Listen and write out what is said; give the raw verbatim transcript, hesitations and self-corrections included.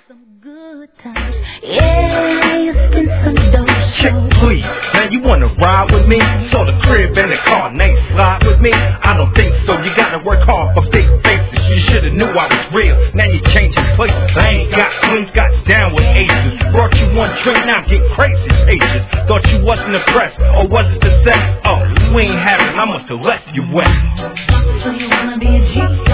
some good times. Yeah, you spent some dough. Chick, please, now you wanna ride with me? So the crib and the car, name slide with me? I don't think so, you gotta work hard for fake faces. You should've knew I was real, now you changing places. I ain't got swings, got down with aces. Brought you one drink, now get crazy patience. Thought you wasn't impressed, or was it the sex? Oh, we ain't having, I must've left you wet. So you wanna be a G?